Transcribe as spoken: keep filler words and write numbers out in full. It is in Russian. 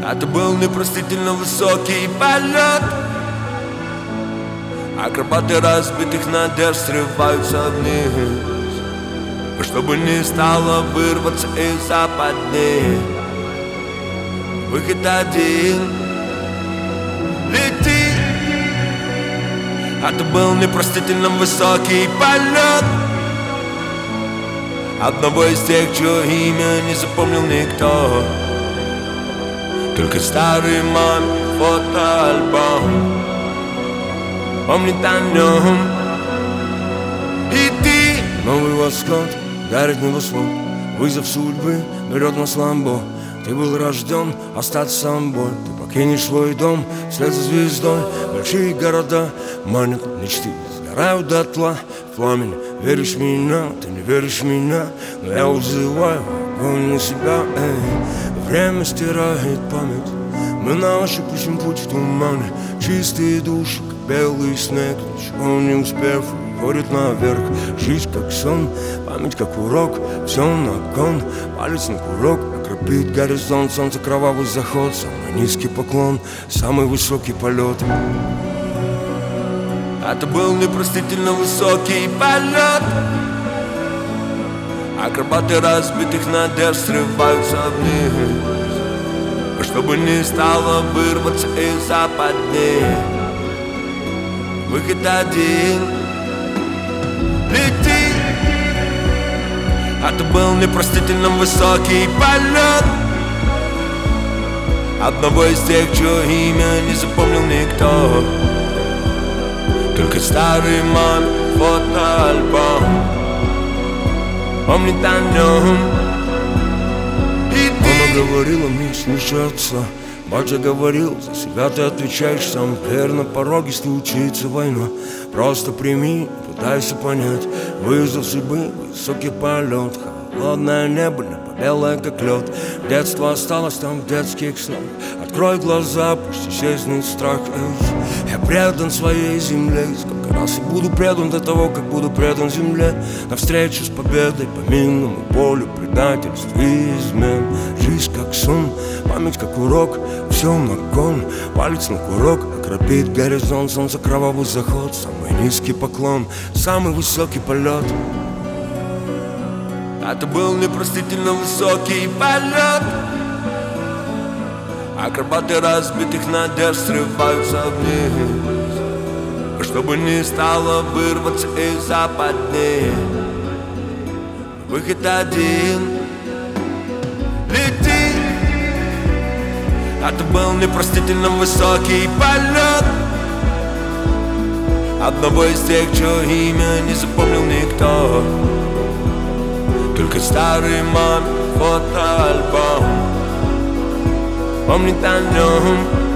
Это был непростительно высокий полет. Акробаты разбитых надежд срываются вниз, чтобы не стало вырваться из западни. Выход один — лети. Это был непростительно высокий полет одного из тех, чье имя не запомнил никто, только старый мамин фотоальбом помнит о нем. И ты. Новый восход, дарит небосвод, вызов судьбы берет на слабо. Ты был рожден остаться собой. Ты покинешь свой дом вслед за звездой. Большие города манят мечты, сгорают дотла в пламени. Веришь в меня, ты не веришь в меня, но я вызываю огонь на себя. Эй. Время стирает память, мы на ощупь ищем путь в тумане. Чистые души, как белый снег, ничего не успев, уходит наверх. Жизнь как сон, память как урок, все на кон, палец на курок. Окропит горизонт, солнце кровавый заход, самый низкий поклон, самый высокий полет. Это был непростительно высокий полет. Акробаты разбитых надежд срываются вниз, чтобы не стало вырваться из западни. Выход один — лети. Это был непростительно высокий полет одного из тех, чье имя не запомнил никто, только старый мамин фотоальбом помнит о нем. И ты. Мама говорила мне слушаться, батя говорил, за себя ты отвечаешь сам. Теперь на пороге случится война, просто прими, пытайся понять. Вызов судьбы, высокий полет, холодное небо, небо белое как лед. Детство осталось там в детских снах. Открой глаза, пусть исчезнет страх. Эй, я предан своей земле, сколько раз я буду предан до того, как буду предан земле. Навстречу с победой по минному полю, предательств и измен. Жизнь как сон, память как урок, все на кон, палец на курок. Окропит горизонт, солнце кровавый заход, самый низкий поклон, самый высокий полет. Это был непростительно высокий полет. Акробаты разбитых надежд срываются вниз, чтобы не стало вырваться из западни. Выход один — лети. Это был непростительно высокий полет одного из тех, чье имя не запомнил никто, только старый мамин фотоальбом помнит о нем.